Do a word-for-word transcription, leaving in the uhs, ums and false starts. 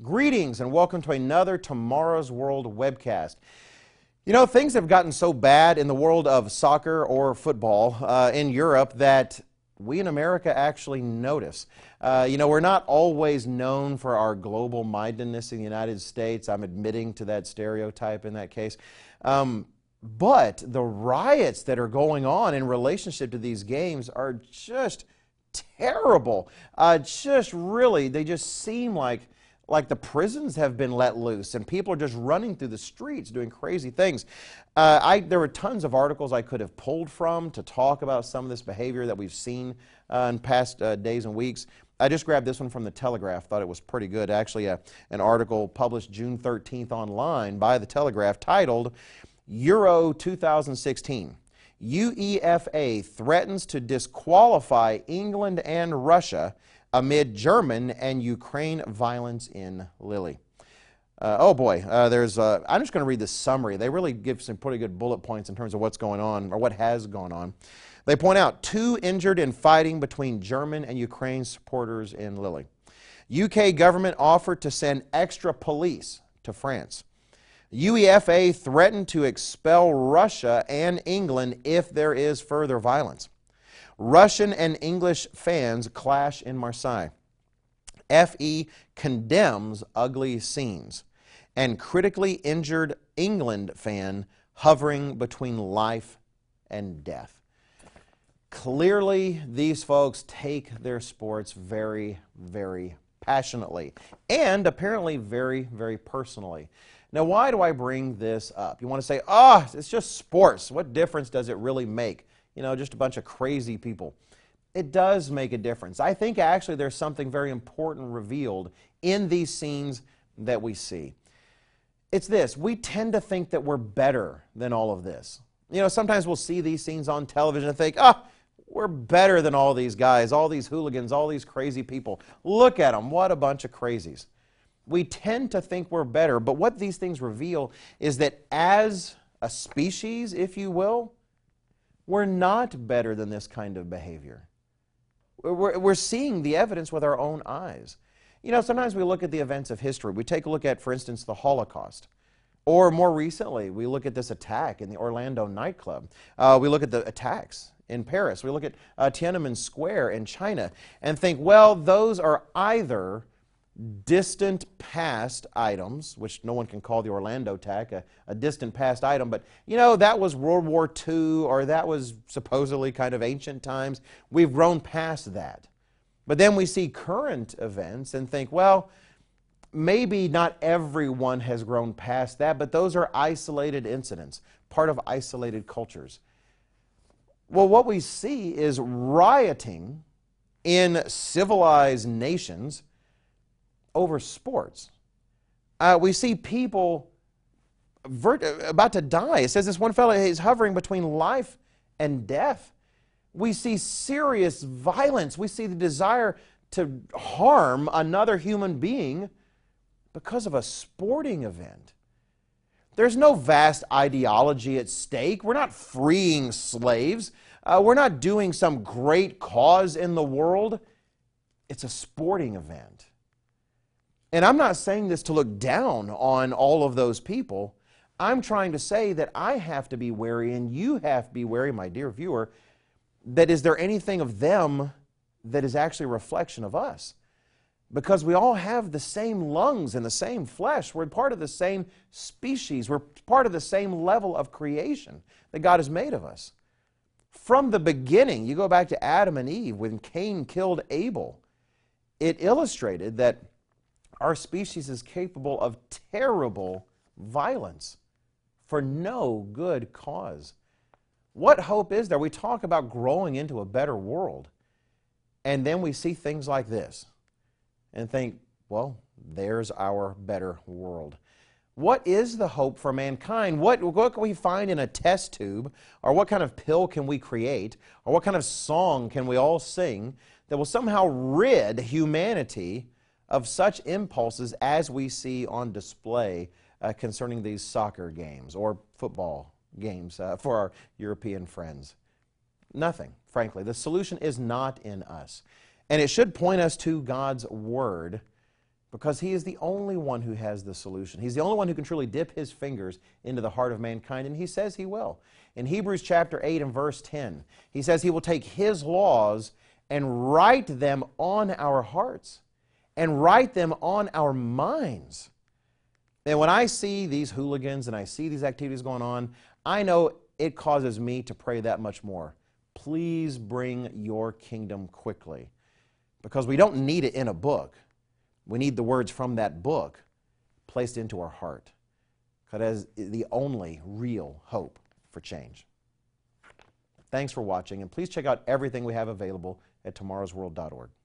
Greetings and welcome to another Tomorrow's World webcast. You know, things have gotten so bad in the world of soccer or football uh, in Europe that we in America actually notice. Uh, you know, we're not always known for our global mindedness in the United States. I'm admitting to that stereotype in that case. Um, but the riots that are going on in relationship to these games are just terrible. Uh, just really, they just seem like like the prisons have been let loose and people are just running through the streets doing crazy things. Uh, I, there were tons of articles I could have pulled from to talk about some of this behavior that we've seen uh, in past uh, days and weeks. I just grabbed this one from the Telegraph, thought it was pretty good. Actually, uh, an article published June thirteenth online by the Telegraph titled Euro two thousand sixteen. UEFA threatens to disqualify England and Russia amid German and Ukraine violence in Lille. Uh, oh boy, uh, there's. Uh, I'm just going to read the summary. They really give some pretty good bullet points in terms of what's going on or what has gone on. They point out two injured in fighting between German and Ukraine supporters in Lille. U K government offered to send extra police to France. UEFA threatened to expel Russia and England if there is further violence. Russian and English fans clash in Marseille. F E condemns ugly scenes. And critically injured England fan hovering between life and death. Clearly, these folks take their sports very, very passionately and apparently very, very personally. Now, why do I bring this up? You want to say, oh, it's just sports. What difference does it really make? You know, just a bunch of crazy people. It does make a difference. I think actually there's something very important revealed in these scenes that we see. It's this: we tend to think that we're better than all of this. You know, sometimes we'll see these scenes on television and think, ah, oh, we're better than all these guys, all these hooligans, all these crazy people. Look at them, what a bunch of crazies. We tend to think we're better, but what these things reveal is that as a species, if you will, we're not better than this kind of behavior. We're, we're seeing the evidence with our own eyes. You know, sometimes we look at the events of history. We take a look at, for instance, the Holocaust. Or more recently, we look at this attack in the Orlando nightclub. Uh, we look at the attacks in Paris. We look at uh, Tiananmen Square in China and think, well, those are either distant past items, which no one can call the Orlando attack a, a distant past item, but you know, that was World War Two, or that was supposedly kind of ancient times. We've grown past that. But then we see current events and think, well, maybe not everyone has grown past that, but those are isolated incidents, part of isolated cultures. Well, what we see is rioting in civilized nations over sports. Uh, we see people vert- about to die. It says this one fellow is hovering between life and death. We see serious violence. We see the desire to harm another human being because of a sporting event. There's no vast ideology at stake. We're not freeing slaves. Uh, we're not doing some great cause in the world. It's a sporting event. And I'm not saying this to look down on all of those people. I'm trying to say that I have to be wary, and you have to be wary, my dear viewer, that is there anything of them that is actually a reflection of us? Because we all have the same lungs and the same flesh. We're part of the same species. We're part of the same level of creation that God has made of us. From the beginning, you go back to Adam and Eve, when Cain killed Abel, it illustrated that our species is capable of terrible violence for no good cause. What hope is there? We talk about growing into a better world, and then we see things like this and think, well, there's our better world. What is the hope for mankind? What, what can we find in a test tube? Or what kind of pill can we create? Or what kind of song can we all sing that will somehow rid humanity of such impulses as we see on display uh, concerning these soccer games or football games uh, for our European friends? Nothing, frankly. The solution is not in us. And it should point us to God's Word because He is the only one who has the solution. He's the only one who can truly dip His fingers into the heart of mankind, and He says He will. In Hebrews chapter eight and verse ten, He says He will take His laws and write them on our hearts and write them on our minds. And when I see these hooligans and I see these activities going on, I know it causes me to pray that much more. Please bring your kingdom quickly, because we don't need it in a book. We need the words from that book placed into our heart, because that is the only real hope for change. Thanks for watching, and please check out everything we have available at tomorrows world dot org.